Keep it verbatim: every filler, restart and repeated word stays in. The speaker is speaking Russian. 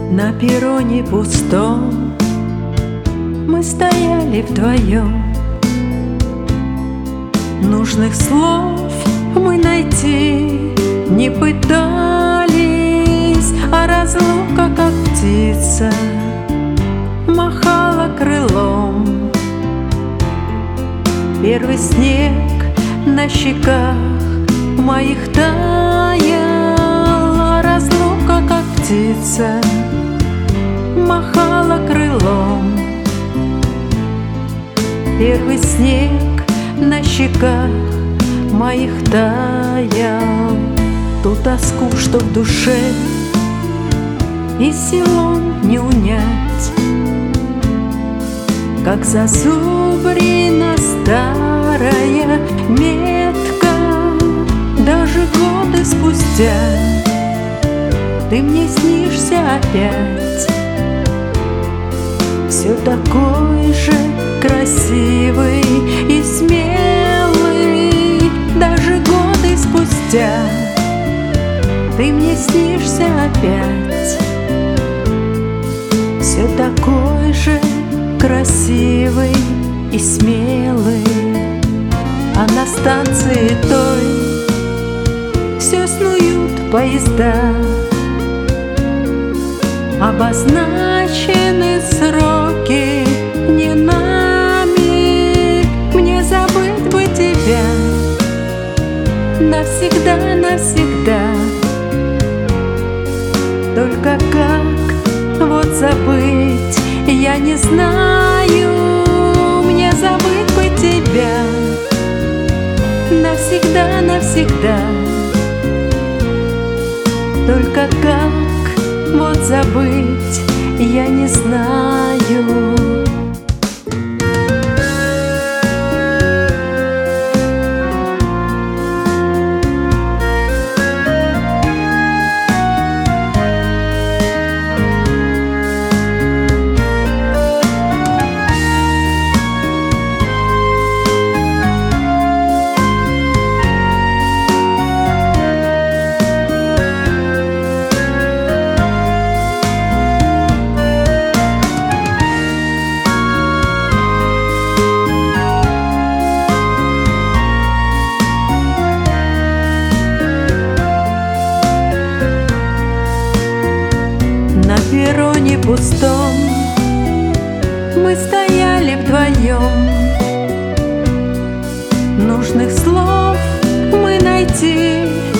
На перроне пустом мы стояли вдвоем. Нужных слов мы найти не пытались, а разлука, как птица, махала крылом. Первый снег на щеках моих таял, а разлука, как птица, махала крылом. Первый снег на щеках моих таял ту тоску, что в душе и силом не унять. Как зазубрина старая метка, даже годы спустя ты мне снишься опять. Все такой же красивый и смелый, даже годы спустя ты мне снишься опять. Все такой же красивый и смелый, а на станции той все снуют поезда. Обозначены сроки не нами, мне забыть бы тебя навсегда, навсегда. Только как вот забыть, я не знаю. Мне забыть бы тебя навсегда, навсегда. Только как вот забыть, я не знаю. На перроне пустом мы стояли вдвоем. Нужных слов мы найти